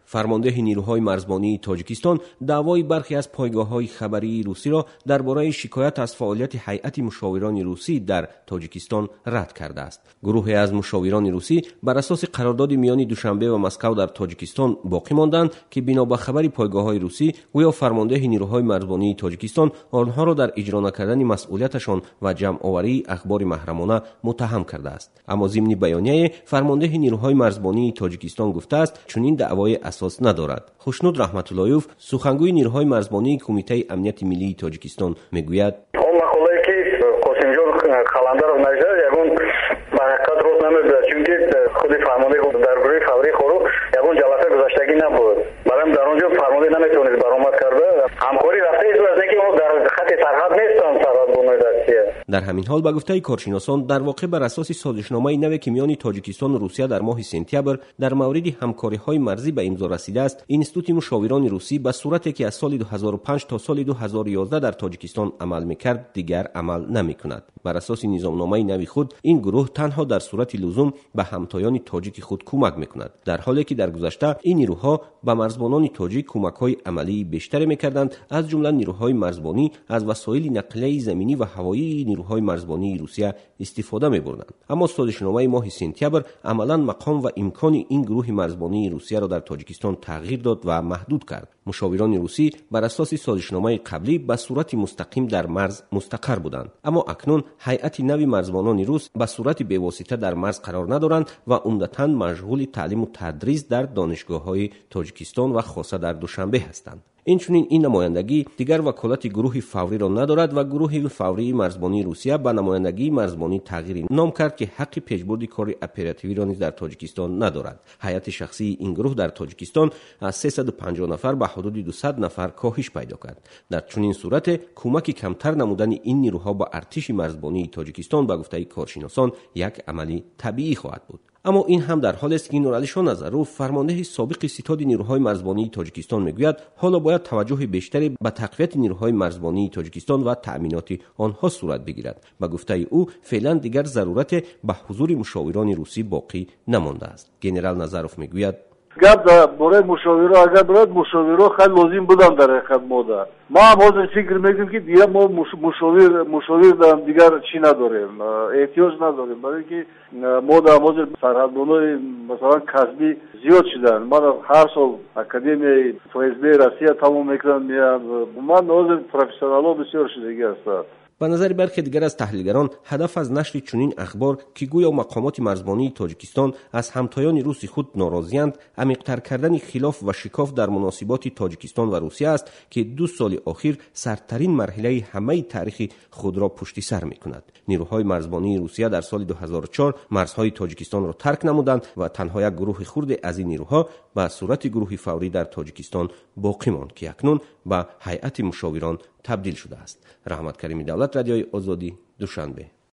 فرمانده نیروهای مرزبانی تاجیکستان دعوای برخی از پایگاه‌های خبری روسی را درباره شکایت از فعالیت هیئت مشاوران روسی در تاجیکستان رد کرده است. گروهی از مشاوران روسی بر اساس قرارداد میان دوشنبه و مسکو در تاجیکستان باقی ماندند که بنا به خبر پایگاه‌های روسی گویا فرمانده نیروهای مرزبانی تاجیکستان آنها را در اجرا نکردن مسئولیتشان و جمع آوری اخبار محرمانه متهم کرده است. اما ضمن بیانیه فرمانده نیروهای مرزبانی تاجیکستان گفته است چنین دعوای اساس ندارد. خوشنود رحمت اللهیوف سخنگوی نیروهای مرزبانی کمیته امنیت ملی تاجیکستان میگوید خالندر نجده یگون به حقیقت روز نمیده چونکه خود فرمانده در گروه فوری خورو یگون جلسه گذشتگی نبود برام در اونجا فرمانده نمیتونید برآمد کرده همکاری رفته است از اینکه ما در خط سرحد نیستم فقط بنوید در همین حال به گفته کارشناسان در واقع بر اساس سازشنامه نوی که میان تاجیکستان و روسیه در ماه سپتامبر در مورد همکاری‌های مرزی به امضا رسیده است، اینستیتوت مشاوران روسی به صورتی که از سال 2005 تا سال 2011 در تاجیکستان عمل می‌کرد دیگر عمل نمی‌کند. بر اساس نظامنامه نوی خود این گروه تنها در صورت لزوم به همتایان تاجیک خود کمک می‌کند، در حالی که در گذشته این نیروها به مرزبانان تاجیک کمک‌های عملی بیشتری می‌کردند، از جمله نیروهای مرزبانی از وسایل نقلیه زمینی و هوایی نیروهای مرزبانی روسیه استفاده می‌بردند. اما سازشنامه ماه سپتامبر عملاً مقام و امکان این گروه مرزبانی روسیه را در تاجیکستان تغییر داد و محدود کرد. مشاوران روسی بر اساس سازشنامه قبلی به صورت مستقیم در مرز مستقر بودند، اما اکنون هیئت نوی مرزبانان روس به صورت بی‌واسطه در مرز قرار ندارند و عمدتاً مشغول تعلیم و تدریس در دانشگاه‌های تاجیکستان و خاصه در دوشنبه هستند. اینچنین این نمایندگی دیگر وکالت گروه فوری را ندارد و گروه فوری مرزبانی روسیه به نمایندگی مرزبانی تغییر نام کرد که حق پیشبرد کار اپراتیوی را نیز در تاجیکستان ندارد. هیئت شخصی این گروه در تاجیکستان از 350 نفر به حدود 200 نفر کاهش پیدا کرد. در چنین صورت کمک کمتر نمودن این نیروها با ارتش مرزبانی تاجیکستان به گفته کارشناسان یک عملی طبیعی خواهد بود. اما این هم در حالی است که نورعلی شاه نظروف فرمانده سابق ستاد نیروهای مرزبانی تاجیکستان میگوید حالا باید توجه بیشتری به تقویت نیروهای مرزبانی تاجیکستان و تأمینات آنها صورت بگیرد. به گفته او فعلا دیگر ضرورت به حضور مشاوران روسی باقی نمانده است. گنرال نظروف میگوید گپ برای مشاوره اگر برای مشاوره خیلی لازم بودن در حقیقت ما ما هم حاضر فکر میکنیم که دیگه ما مشاور دارم دیگر چی نداریم، احتیاج نداریم، برای اینکه ما در حاضر سرحدهای مثلا کسبی زیاد شدن. من هر سال اکادمی FSB روسیه تمام میکنم میام، من حاضر پروفسورها بسیار شدگی هستند. به نظر برخی دیگر از تحلیلگران هدف از نشر چنین اخبار که گویا مقامات مرزبانی تاجیکستان از همتایان روسی خود ناراضی‌اند، عمیق‌تر کردن خلاف و شکاف در مناسبات تاجیکستان و روسیه است که 2 سال اخیر سردترین مرحله همه تاریخ خود را پشت سر می‌کند. نیروهای مرزبانی روسیه در سال 2004 مرزهای تاجیکستان را ترک نمودند و تنها یک گروه خرد از این نیروها به صورت گروه فوری در تاجیکستان باقی ماند که اکنون به هیئت مشاوران تبدیل شده است. رحمت کریمی دولت، رادیوی آزادی، دوشنبه.